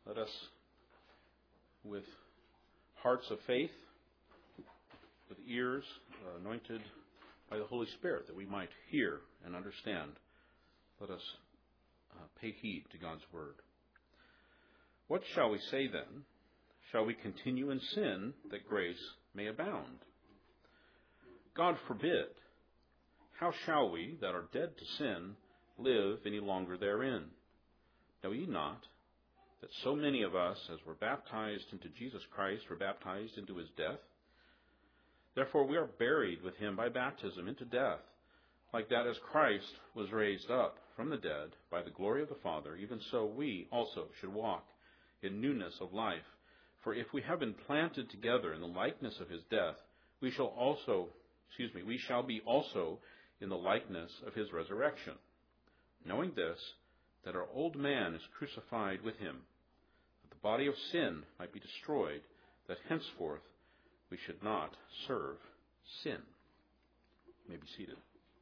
Let us, with hearts of faith, with ears anointed by the Holy Spirit, that we might hear and understand, let us pay heed to God's word. What shall we say then? Shall we continue in sin that grace may abound? God forbid. How shall we, that are dead to sin, live any longer therein? Know ye not that so many of us, as were baptized into Jesus Christ, were baptized into his death? Therefore we are buried with him by baptism into death, like that as Christ was raised up from the dead by the glory of the Father, even so we also should walk in newness of life. For if we have been planted together in the likeness of his death, we shall be also in the likeness of his resurrection. Knowing this, that our old man is crucified with him, that the body of sin might be destroyed, that henceforth we should not serve sin. You may be seated.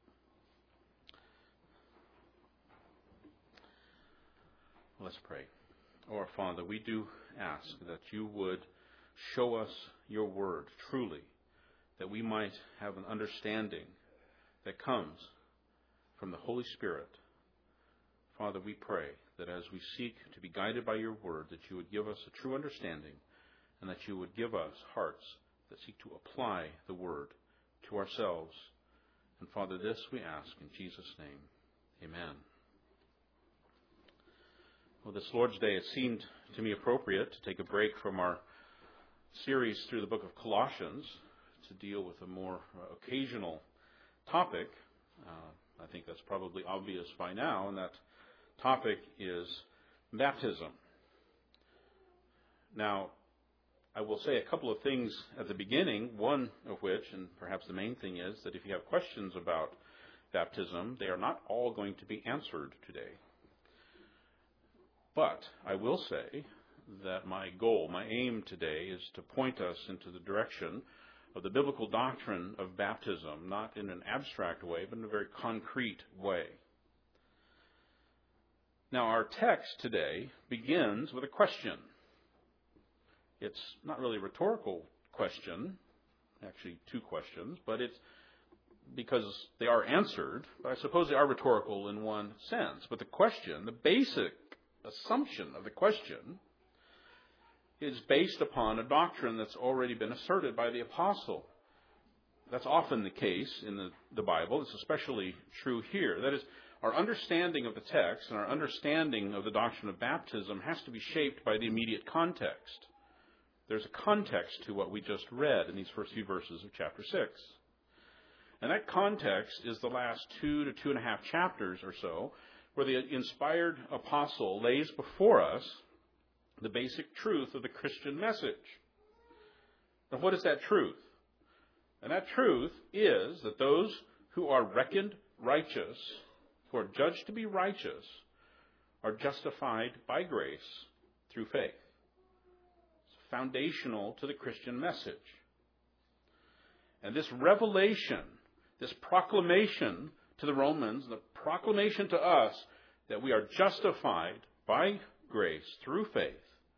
Let's pray. Oh, our Father, we do ask that you would show us your word truly, that we might have an understanding that comes from the Holy Spirit. Father, we pray that as we seek to be guided by your word, that you would give us a true understanding, and that you would give us hearts that seek to apply the word to ourselves. And Father, this we ask in Jesus' name. Amen. Well, this Lord's Day, it seemed to me appropriate to take a break from our series through the book of Colossians to deal with a more occasional topic. I think that's probably obvious by now, and that topic is baptism. Now, I will say a couple of things at the beginning, one of which, and perhaps the main thing, is that if you have questions about baptism, they are not all going to be answered today. But I will say that my goal, my aim today is to point us into the direction of the biblical doctrine of baptism, not in an abstract way, but in a very concrete way. Now, our text today begins with a question. It's not really a rhetorical question, actually two questions, but it's because they are answered, but I suppose they are rhetorical in one sense. But the question, the basic assumption of the question, is based upon a doctrine that's already been asserted by the apostle. That's often the case in the Bible. It's especially true here. That is, our understanding of the text and our understanding of the doctrine of baptism has to be shaped by the immediate context. There's a context to what we just read in these first few verses of chapter 6. And that context is the last 2 to 2.5 chapters or so, where the inspired apostle lays before us the basic truth of the Christian message. Now, what is that truth? And that truth is that those who are reckoned righteous, who are judged to be righteous, are justified by grace through faith. It's foundational to the Christian message. And this revelation, this proclamation to the Romans, the proclamation to us that we are justified by grace through faith,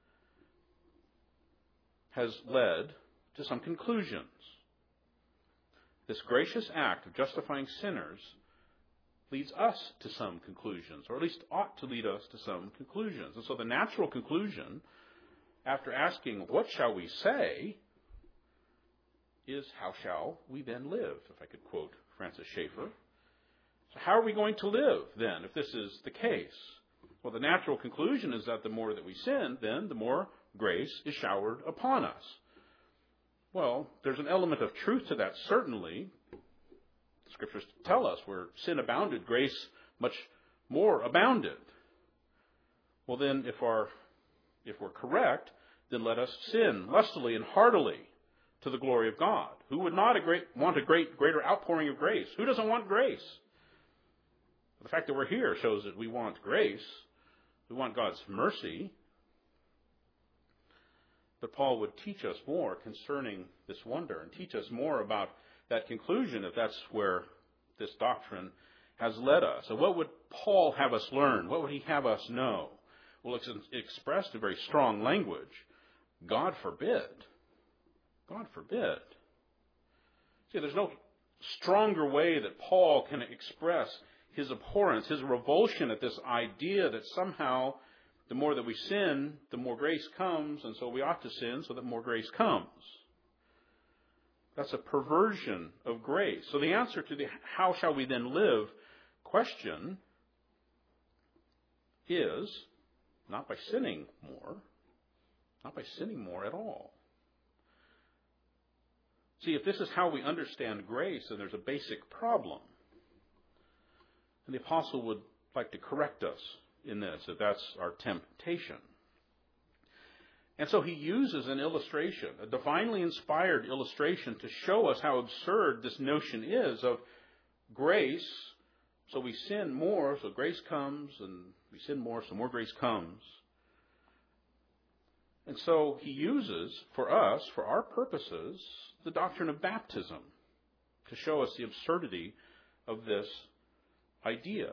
has led to some conclusions. This gracious act of justifying sinners leads us to some conclusions, or at least ought to lead us to some conclusions. And so the natural conclusion, after asking, what shall we say, is how shall we then live, if I could quote Francis Schaeffer. So how are we going to live then, if this is the case? Well, the natural conclusion is that the more that we sin, then the more grace is showered upon us. Well, there's an element of truth to that, certainly. Scriptures tell us where sin abounded, grace much more abounded. Well, then, if we're correct, then let us sin lustily and heartily to the glory of God. Who would not want a greater outpouring of grace? Who doesn't want grace? The fact that we're here shows that we want grace. We want God's mercy. But Paul would teach us more concerning this wonder and teach us more about that conclusion, if that's where this doctrine has led us. So what would Paul have us learn? What would he have us know? Well, it's expressed in very strong language. God forbid. God forbid. See, there's no stronger way that Paul can express his abhorrence, his revulsion at this idea that somehow the more that we sin, the more grace comes, and so we ought to sin so that more grace comes. That's a perversion of grace. So the answer to the how shall we then live question is not by sinning more, not by sinning more at all. See, if this is how we understand grace, then there's a basic problem. And the apostle would like to correct us in this, if that's our temptation. And so he uses an illustration, a divinely inspired illustration, to show us how absurd this notion is of grace. So we sin more, so grace comes, and we sin more, so more grace comes. And so he uses, for us, for our purposes, the doctrine of baptism to show us the absurdity of this idea.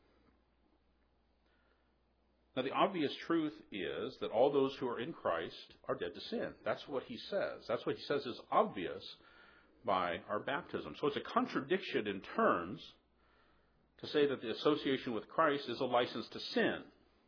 Now, the obvious truth is that all those who are in Christ are dead to sin. That's what he says. That's what he says is obvious by our baptism. So it's a contradiction in terms to say that the association with Christ is a license to sin.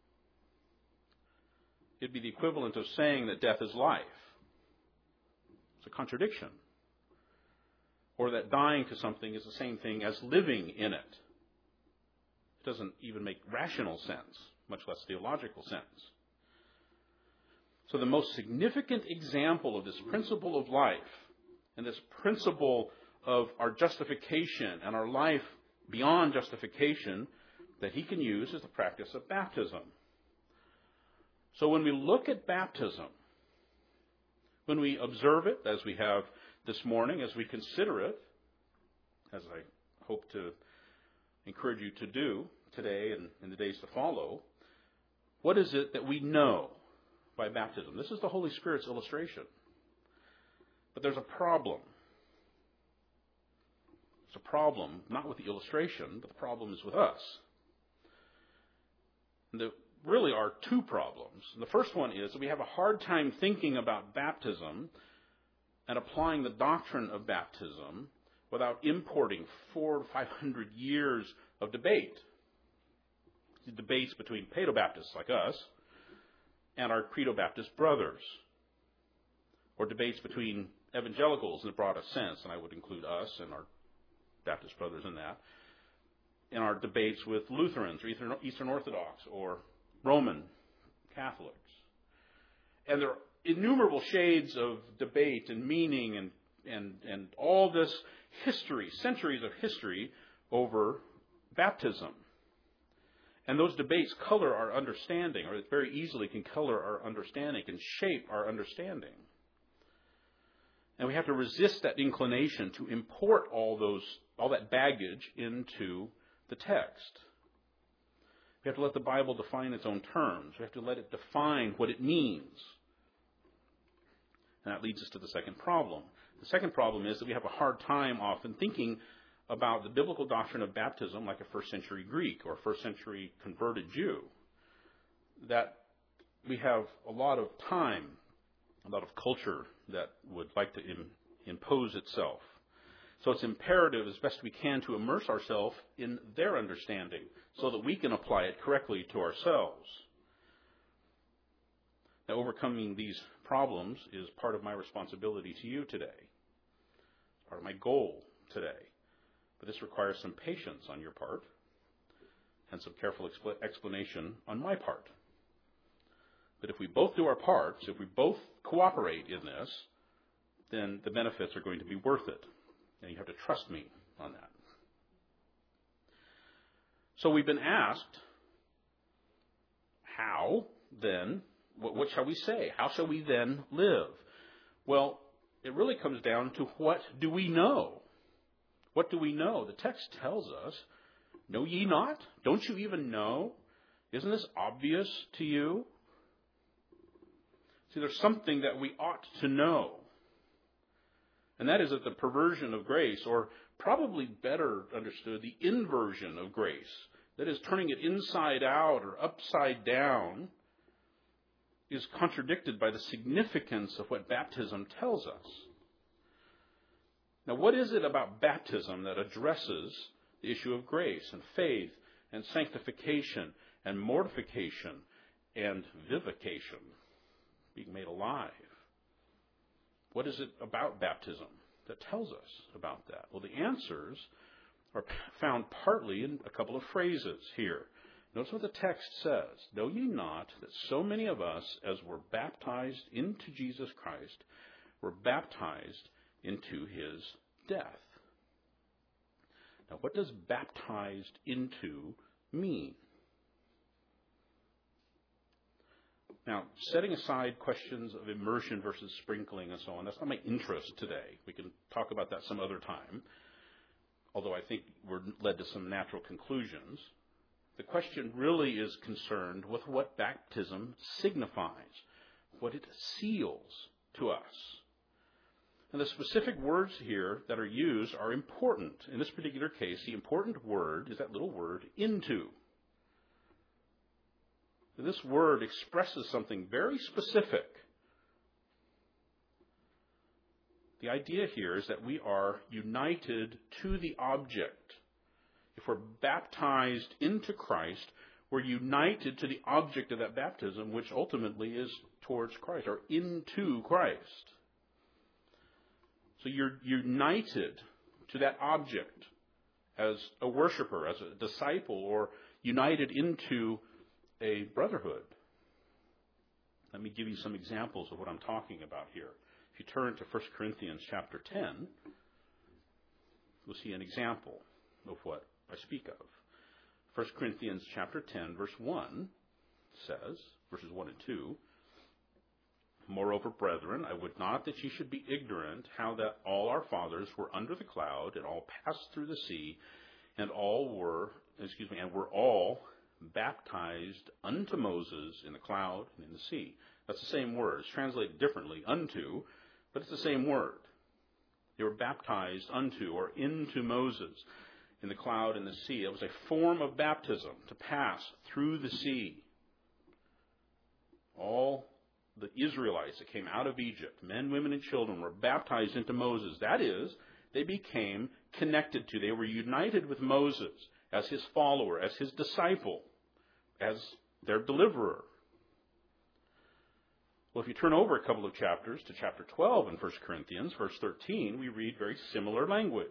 It'd be the equivalent of saying that death is life. It's a contradiction. Or that dying to something is the same thing as living in it. It doesn't even make rational sense, much less theological sense. So the most significant example of this principle of life and this principle of our justification and our life beyond justification that he can use is the practice of baptism. So when we look at baptism, when we observe it, as we have this morning, as we consider it, as I hope to encourage you to do today and in the days to follow, what is it that we know by baptism? This is the Holy Spirit's illustration. But there's a problem. There's a problem, not with the illustration, but the problem is with us. And there really are two problems. And the first one is that we have a hard time thinking about baptism and applying the doctrine of baptism without importing 400 to 500 years of debate. The debates between Paedo-Baptists like us and our Credo-Baptist brothers. Or debates between evangelicals in the broadest sense, and I would include us and our Baptist brothers in that, in our debates with Lutherans or Eastern Orthodox or Roman Catholics. And there are innumerable shades of debate and meaning and all this history, centuries of history over baptism. And those debates color our understanding, or very easily can color our understanding, can shape our understanding. And we have to resist that inclination to import all that baggage into the text. We have to let the Bible define its own terms. We have to let it define what it means. And that leads us to the second problem. The second problem is that we have a hard time often thinking about the biblical doctrine of baptism like a first century Greek or first century converted Jew. That we have a lot of time, a lot of culture that would like to impose itself. So it's imperative as best we can to immerse ourselves in their understanding so that we can apply it correctly to ourselves. Now, overcoming these problems is part of my responsibility to you today. It's part of my goal today. But this requires some patience on your part and some careful explanation on my part. But if we both do our parts, if we both cooperate in this, then the benefits are going to be worth it. And you have to trust me on that. So we've been asked, how then, what shall we say? How shall we then live? Well, it really comes down to what do we know? What do we know? The text tells us, know ye not? Don't you even know? Isn't this obvious to you? See, there's something that we ought to know. And that is that the perversion of grace, or probably better understood, the inversion of grace, that is turning it inside out or upside down, is contradicted by the significance of what baptism tells us. Now, what is it about baptism that addresses the issue of grace and faith and sanctification and mortification and vivification, being made alive? What is it about baptism that tells us about that? Well, the answers are found partly in a couple of phrases here. Notice what the text says. Know ye not that so many of us, as were baptized into Jesus Christ, were baptized into his death? Now, what does baptized into mean? Now, setting aside questions of immersion versus sprinkling and so on, that's not my interest today. We can talk about that some other time, although I think we're led to some natural conclusions. The question really is concerned with what baptism signifies, what it seals to us. And the specific words here that are used are important. In this particular case, the important word is that little word, into. This word expresses something very specific. The idea here is that we are united to the object. If we're baptized into Christ, we're united to the object of that baptism, which ultimately is towards Christ, or into Christ. So you're united to that object as a worshiper, as a disciple, or united into a brotherhood. Let me give you some examples of what I'm talking about here. If you turn to 1 Corinthians chapter 10, we'll see an example of what I speak of. 1 Corinthians chapter 10, verse 1 says, verses 1 and 2, Moreover, brethren, I would not that ye should be ignorant how that all our fathers were under the cloud, and all passed through the sea, and were all baptized unto Moses in the cloud and in the sea. That's the same word. It's translated differently, unto, but it's the same word. They were baptized unto or into Moses in the cloud and the sea. It was a form of baptism to pass through the sea. All the Israelites that came out of Egypt, men, women, and children, were baptized into Moses. That is, they became connected to, they were united with Moses as his follower, as his disciple, as their deliverer. Well, if you turn over a couple of chapters to chapter 12 in 1 Corinthians, verse 13, we read very similar language.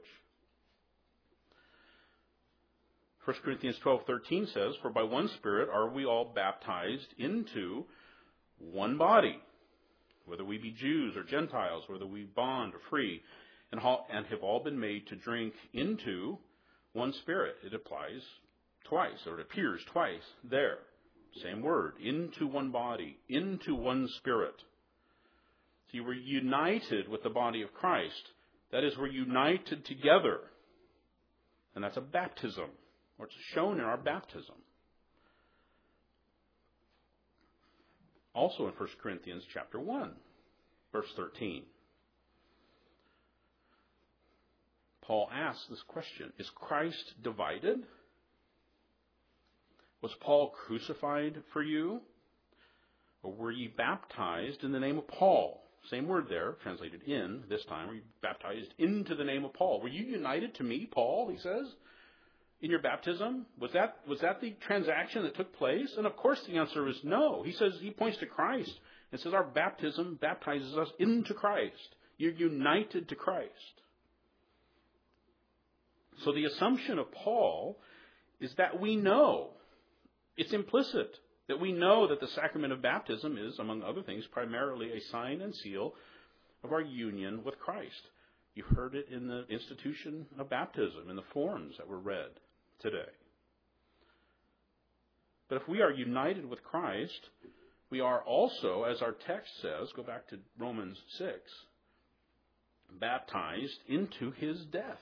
1 Corinthians 12:13 says, For by one Spirit are we all baptized into one body, whether we be Jews or Gentiles, whether we bond or free, and have all been made to drink into one Spirit. It applies twice, or it appears twice there. Same word, into one body, into one Spirit. So you were united with the body of Christ. That is, we're united together. And that's a baptism, or it's shown in our baptism. Also in 1 Corinthians chapter 1, verse 13. Paul asks this question, is Christ divided? Was Paul crucified for you? Or were ye baptized in the name of Paul? Same word there, translated in this time. Were you baptized into the name of Paul? Were you united to me, Paul, he says, in your baptism? Was that the transaction that took place? And of course the answer is no. He says, he points to Christ and says our baptism baptizes us into Christ. You're united to Christ. So the assumption of Paul is that we know, it's implicit, that we know that the sacrament of baptism is, among other things, primarily a sign and seal of our union with Christ. You heard it in the institution of baptism, in the forms that were read today. But if we are united with Christ, we are also, as our text says, go back to Romans 6, baptized into his death.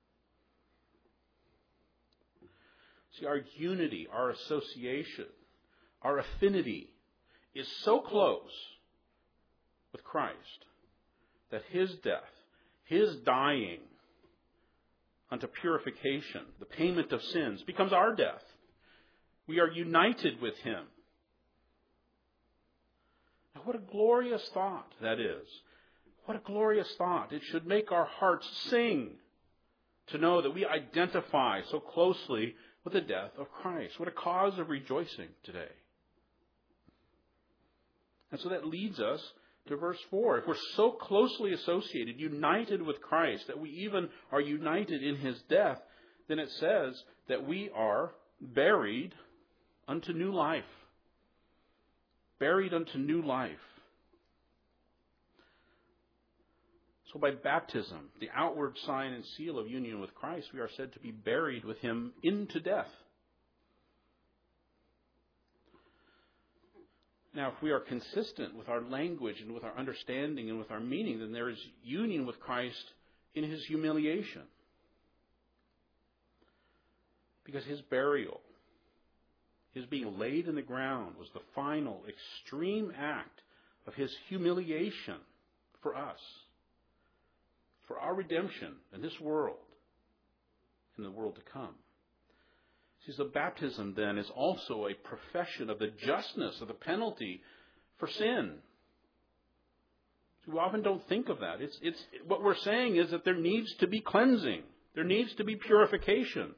See, our unity, our association, our affinity is so close with Christ that his death, his dying unto purification, the payment of sins, becomes our death. We are united with him. Now, what a glorious thought that is. What a glorious thought. It should make our hearts sing to know that we identify so closely with the death of Christ. What a cause of rejoicing today. And so that leads us to verse 4. If we're so closely associated, united with Christ, that we even are united in his death, then it says that we are buried unto new life. Buried unto new life. So by baptism, the outward sign and seal of union with Christ, we are said to be buried with him into death. Now, if we are consistent with our language and with our understanding and with our meaning, then there is union with Christ in his humiliation. Because his burial, his being laid in the ground, was the final, extreme act of his humiliation for us, for our redemption in this world and the world to come. See, so baptism then is also a profession of the justness of the penalty for sin. We often don't think of that. It's what we're saying is that there needs to be cleansing. There needs to be purification.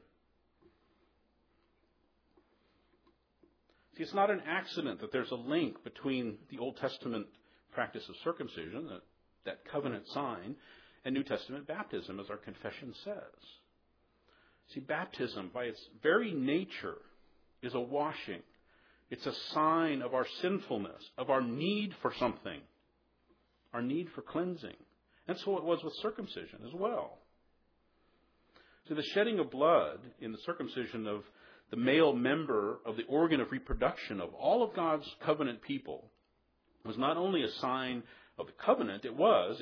See, it's not an accident that there's a link between the Old Testament practice of circumcision, that covenant sign, and New Testament baptism, as our confession says. See, baptism, by its very nature, is a washing. It's a sign of our sinfulness, of our need for something, our need for cleansing. And so it was with circumcision as well. So the shedding of blood in the circumcision of the male member of the organ of reproduction of all of God's covenant people was not only a sign of the covenant, it was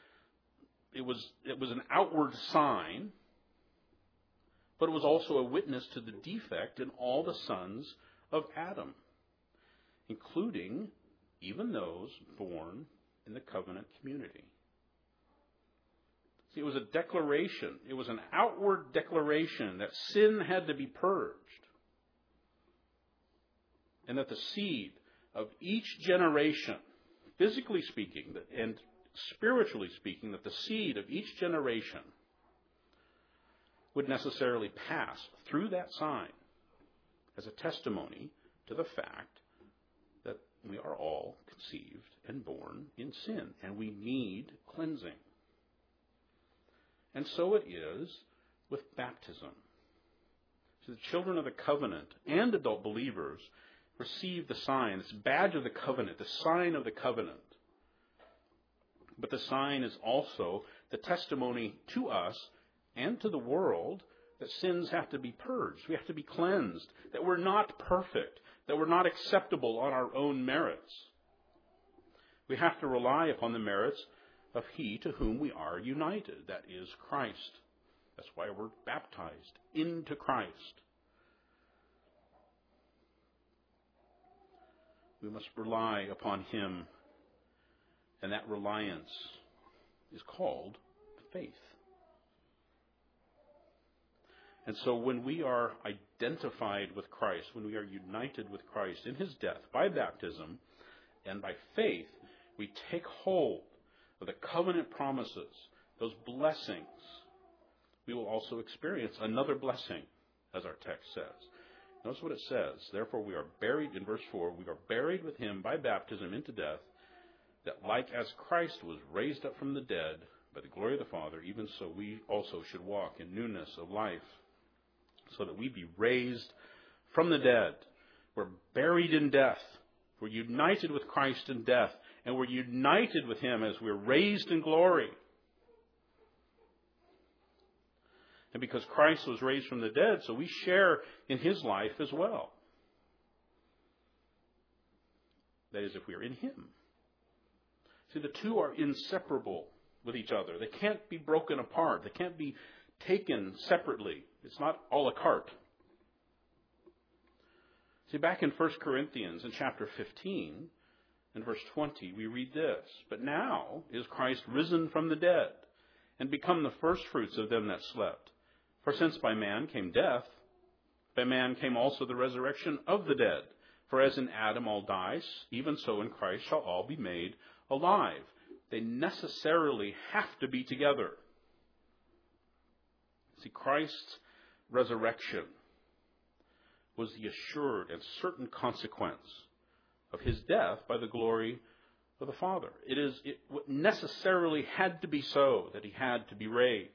an outward sign, but it was also a witness to the defect in all the sons of Adam, including even those born in the covenant community. See, it was a declaration. It was an outward declaration that sin had to be purged, and that the seed of each generation, physically speaking and spiritually speaking, that the seed of each generation would necessarily pass through that sign as a testimony to the fact that we are all conceived and born in sin, and we need cleansing. And so it is with baptism. So the children of the covenant and adult believers receive the sign, this badge of the covenant, the sign of the covenant. But the sign is also the testimony to us and to the world that sins have to be purged. We have to be cleansed. That we're not perfect. That we're not acceptable on our own merits. We have to rely upon the merits of He to whom we are united. That is Christ. That's why we're baptized into Christ. We must rely upon Him. And that reliance is called faith. And so when we are identified with Christ, when we are united with Christ in His death by baptism and by faith, we take hold of the covenant promises, those blessings. We will also experience another blessing, as our text says. Notice what it says. Therefore we are buried, in verse 4, we are buried with Him by baptism into death, that like as Christ was raised up from the dead by the glory of the Father, even so we also should walk in newness of life, so that we be raised from the dead. We're buried in death. We're united with Christ in death, and we're united with Him as we're raised in glory. And because Christ was raised from the dead, so we share in His life as well. That is, if we are in Him. See, the two are inseparable with each other. They can't be broken apart. They can't be taken separately. It's not a la carte. See, back in 1 Corinthians in chapter 15, in verse 20, we read this. But now is Christ risen from the dead, and become the firstfruits of them that slept. For since by man came death, by man came also the resurrection of the dead. For as in Adam all die, even so in Christ shall all be made alive. They necessarily have to be together. See, Christ's resurrection was the assured and certain consequence of his death by the glory of the Father. It necessarily had to be so, that he had to be raised.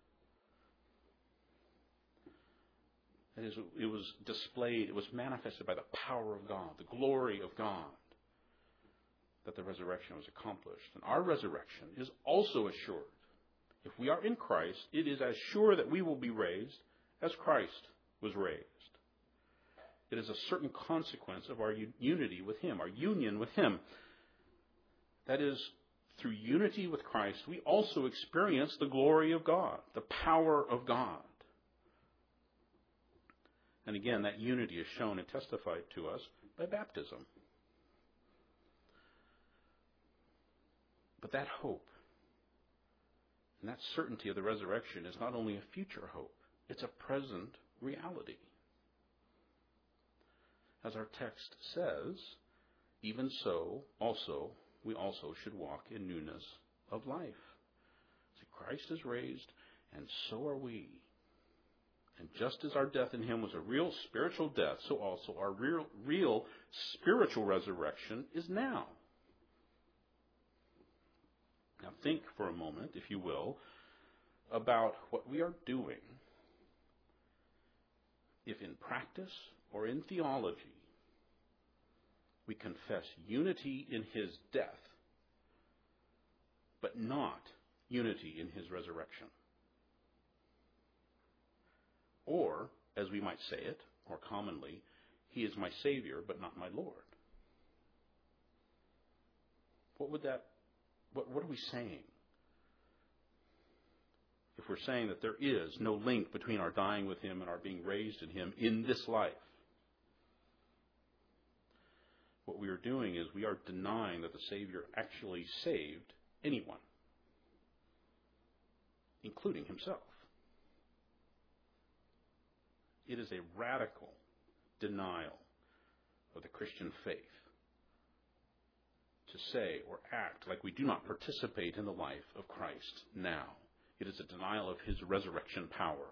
That is, it was displayed, it was manifested by the power of God, the glory of God, that the resurrection was accomplished. And our resurrection is also assured. If we are in Christ, it is as sure that we will be raised as Christ was raised. It is a certain consequence of our unity with him, our union with him. That is, through unity with Christ, we also experience the glory of God, the power of God. And again, that unity is shown and testified to us by baptism. But that hope and that certainty of the resurrection is not only a future hope, it's a present reality. As our text says, even so, we also should walk in newness of life. See, Christ is raised, and so are we. And just as our death in him was a real spiritual death, so also our real spiritual resurrection is now. Now think for a moment, if you will, about what we are doing if in practice or in theology we confess unity in his death, but not unity in his resurrection. Or, as we might say it more commonly, he is my Savior, but not my Lord. What are we saying? If we're saying that there is no link between our dying with him and our being raised in him in this life, what we are doing is we are denying that the Savior actually saved anyone, including himself. It is a radical denial of the Christian faith to say or act like we do not participate in the life of Christ now. It is a denial of his resurrection power.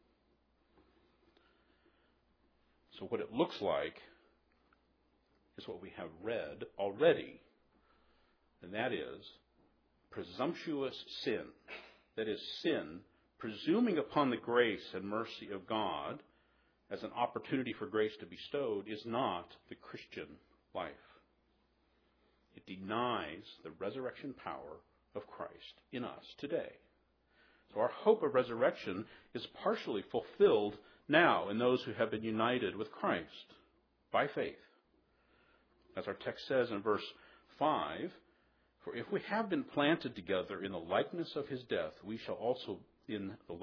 So what it looks like is what we have read already, and that is presumptuous sin. That is, sin presuming upon the grace and mercy of God as an opportunity for grace to be bestowed is not the Christian life. It denies the resurrection power of Christ in us today. So our hope of resurrection is partially fulfilled now in those who have been united with Christ by faith. As our text says in verse 5, for if we have been planted together in the likeness of his death, we shall be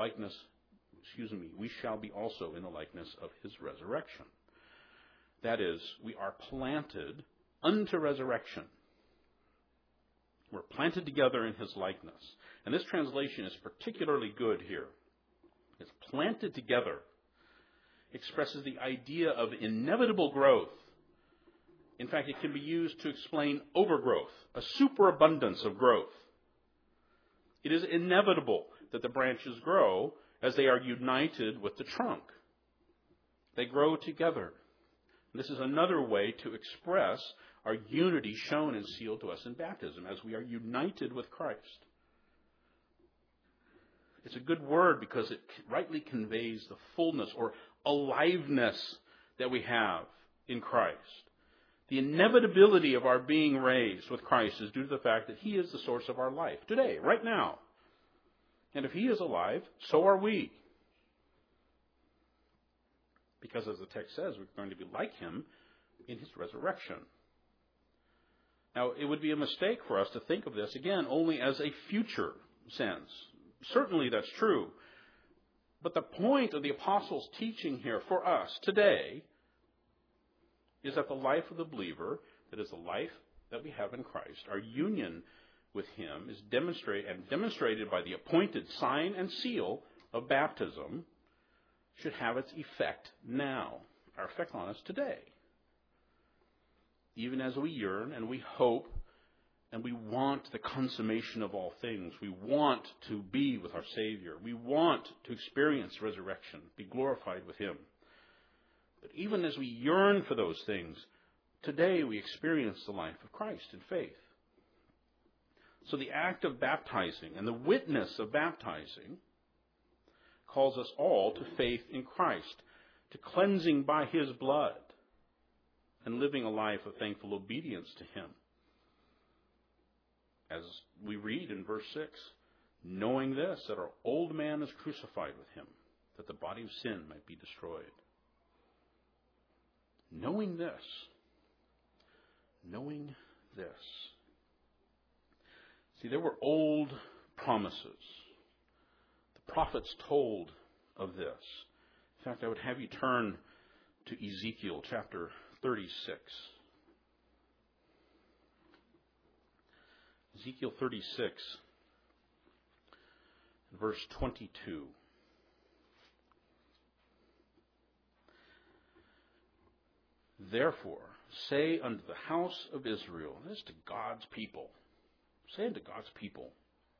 also in the likeness of his resurrection. That is, we are planted unto resurrection. We're planted together in his likeness. And this translation is particularly good here. It's planted together. Expresses the idea of inevitable growth. In fact, it can be used to explain overgrowth, a superabundance of growth. It is inevitable that the branches grow as they are united with the trunk. They grow together. This is another way to express our unity shown and sealed to us in baptism, as we are united with Christ. It's a good word because it rightly conveys the fullness or aliveness that we have in Christ. The inevitability of our being raised with Christ is due to the fact that he is the source of our life today, right now. And if he is alive, so are we. Because as the text says, we're going to be like him in his resurrection. Now, it would be a mistake for us to think of this, again, only as a future sense. Certainly that's true. But the point of the apostles' teaching here for us today is that the life of the believer, that is the life that we have in Christ, our union with him is demonstrated by the appointed sign and seal of baptism, should have its effect now, our effect on us today. even as we yearn and we hope and we want the consummation of all things. We want to be with our Savior. We want to experience resurrection, be glorified with Him. But even as we yearn for those things, today we experience the life of Christ in faith. So the act of baptizing and the witness of baptizing calls us all to faith in Christ, to cleansing by His blood, and living a life of thankful obedience to Him. As we read in verse 6, knowing this, that our old man is crucified with Him, that the body of sin might be destroyed. Knowing this. See, there were old promises. The prophets told of this. In fact, I would have you turn to Ezekiel chapter 36. Ezekiel 36, verse 22. Therefore, say unto the house of Israel, this is to God's people, say unto God's people,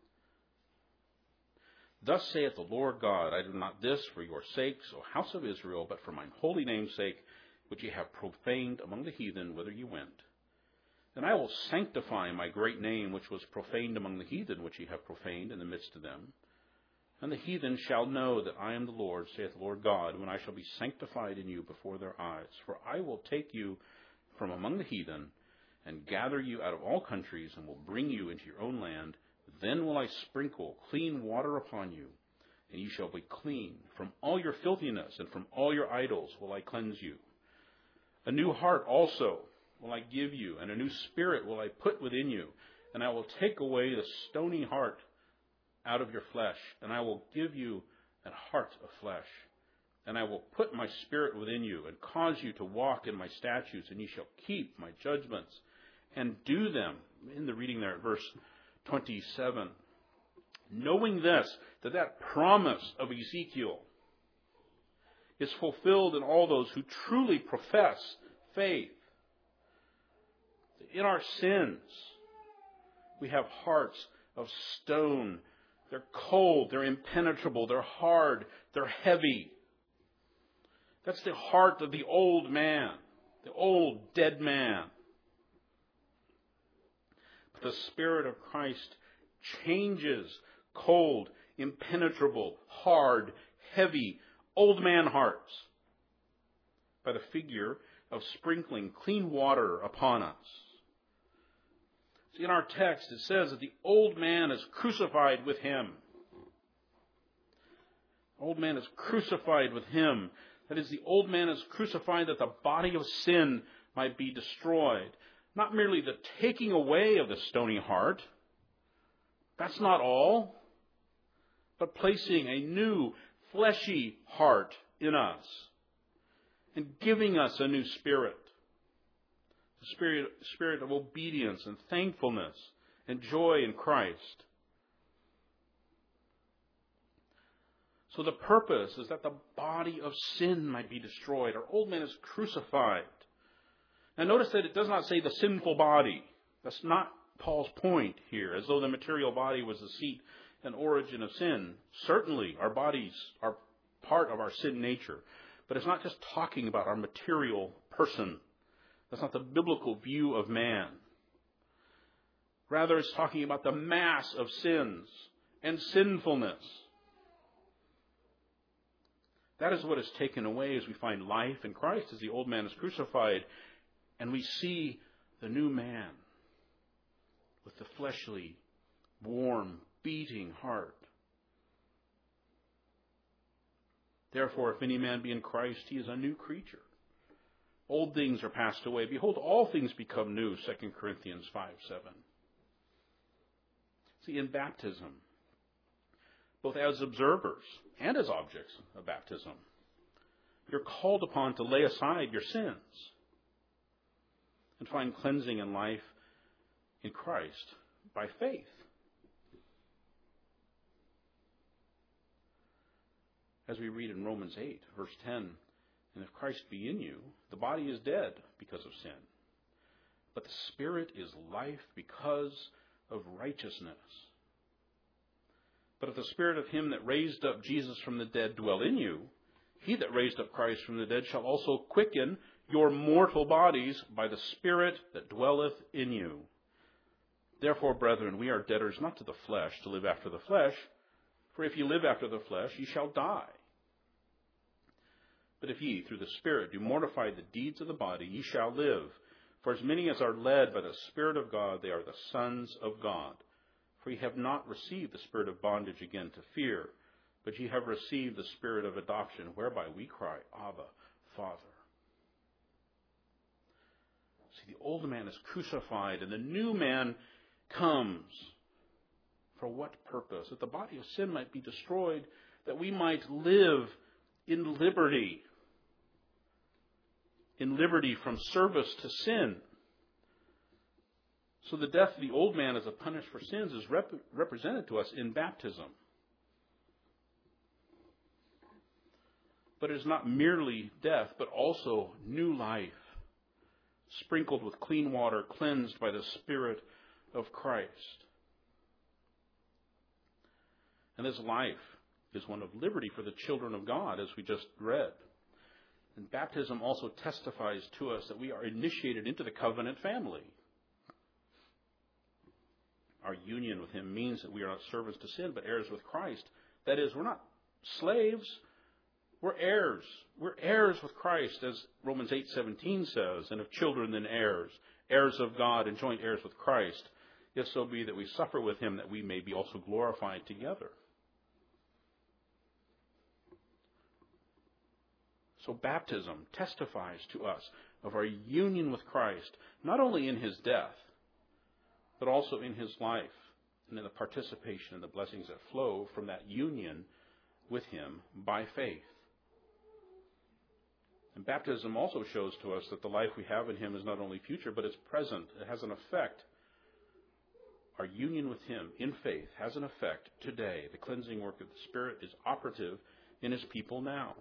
thus saith the Lord God, I do not this for your sakes, O house of Israel, but for mine holy name's sake, which ye have profaned among the heathen, whither ye went. And I will sanctify my great name, which was profaned among the heathen, which ye have profaned in the midst of them. And the heathen shall know that I am the Lord, saith the Lord God, when I shall be sanctified in you before their eyes. For I will take you from among the heathen, and gather you out of all countries, and will bring you into your own land. Then will I sprinkle clean water upon you, and ye shall be clean. From all your filthiness and from all your idols will I cleanse you. A new heart also will I give you, and a new spirit will I put within you. And I will take away the stony heart out of your flesh, and I will give you a heart of flesh. And I will put my spirit within you, and cause you to walk in my statutes, and ye shall keep my judgments, and do them. In the reading there at verse 27. Knowing this, that promise of Ezekiel is fulfilled in all those who truly profess faith. In our sins, we have hearts of stone. They're cold, they're impenetrable, they're hard, they're heavy. That's the heart of the old man, the old dead man. But the Spirit of Christ changes cold, impenetrable, hard, heavy, old man hearts by the figure of sprinkling clean water upon us. See, in our text it says that the old man is crucified with Him. Old man is crucified with Him. That is, the old man is crucified that the body of sin might be destroyed. Not merely the taking away of the stony heart. That's not all. But placing a new fleshy heart in us. And giving us a new spirit. The spirit of obedience and thankfulness and joy in Christ. So the purpose is that the body of sin might be destroyed. Our old man is crucified. Now notice that it does not say the sinful body. That's not Paul's point here, as though the material body was the seat and origin of sin. Certainly our bodies are part of our sin nature. But it's not just talking about our material person. That's not the biblical view of man. Rather, it's talking about the mass of sins and sinfulness. That is what is taken away as we find life in Christ, as the old man is crucified, and we see the new man with the fleshly, warm, beating heart. Therefore, if any man be in Christ, he is a new creature. Old things are passed away. Behold, all things become new, 2 Corinthians 5:7. See, in baptism, both as observers and as objects of baptism, you're called upon to lay aside your sins and find cleansing and life in Christ by faith. As we read in Romans 8, verse 10, and if Christ be in you, the body is dead because of sin. but the Spirit is life because of righteousness. But if the Spirit of him that raised up Jesus from the dead dwell in you, he that raised up Christ from the dead shall also quicken your mortal bodies by the Spirit that dwelleth in you. Therefore, brethren, we are debtors not to the flesh, to live after the flesh. For if ye live after the flesh, ye shall die. But if ye, through the Spirit, do mortify the deeds of the body, ye shall live. For as many as are led by the Spirit of God, they are the sons of God. For ye have not received the spirit of bondage again to fear, but ye have received the Spirit of adoption, whereby we cry, Abba, Father. See, the old man is crucified, and the new man comes. For what purpose? That the body of sin might be destroyed, that we might live in liberty. In liberty from service to sin. So the death of the old man as a punishment for sins is represented to us in baptism. But it is not merely death, but also new life, sprinkled with clean water, cleansed by the Spirit of Christ. And this life is one of liberty for the children of God, as we just read. And baptism also testifies to us that we are initiated into the covenant family. Our union with him means that we are not servants to sin, but heirs with Christ. That is, we're not slaves, we're heirs. We're heirs with Christ, as Romans 8:17 says, and if children, then heirs, heirs of God and joint heirs with Christ, if so be that we suffer with him, that we may be also glorified together. So baptism testifies to us of our union with Christ, not only in his death, but also in his life, and in the participation in the blessings that flow from that union with him by faith. And baptism also shows to us that the life we have in him is not only future, but it's present. It has an effect. Our union with him in faith has an effect today. The cleansing work of the Spirit is operative in his people now.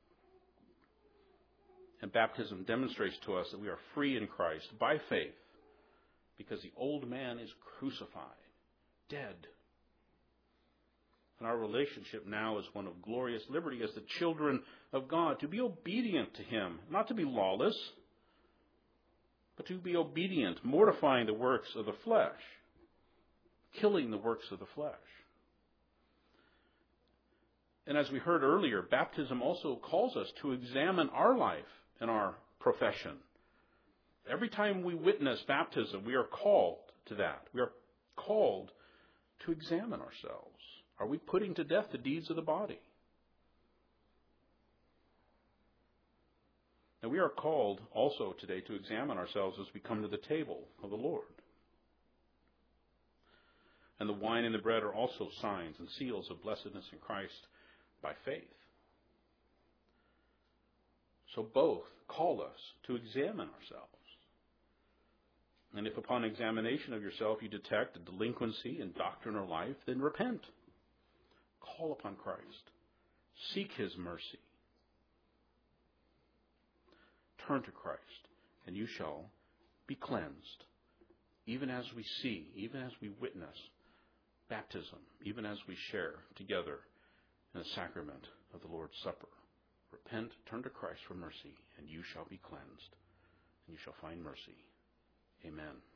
And baptism demonstrates to us that we are free in Christ by faith, because the old man is crucified, dead. And our relationship now is one of glorious liberty as the children of God, to be obedient to him, not to be lawless, but to be obedient, mortifying the works of the flesh, killing the works of the flesh. And as we heard earlier, baptism also calls us to examine our life and our profession. Every time we witness baptism, we are called to that. We are called to examine ourselves. Are we putting to death the deeds of the body? And we are called also today to examine ourselves as we come to the table of the Lord. And the wine and the bread are also signs and seals of blessedness in Christ by faith. So both call us to examine ourselves. And if upon examination of yourself you detect a delinquency in doctrine or life, then repent. Call upon Christ. Seek his mercy. Turn to Christ, and you shall be cleansed, even as we see, even as we witness baptism, even as we share together in the sacrament of the Lord's Supper. Repent, turn to Christ for mercy, and you shall be cleansed, and you shall find mercy. Amen.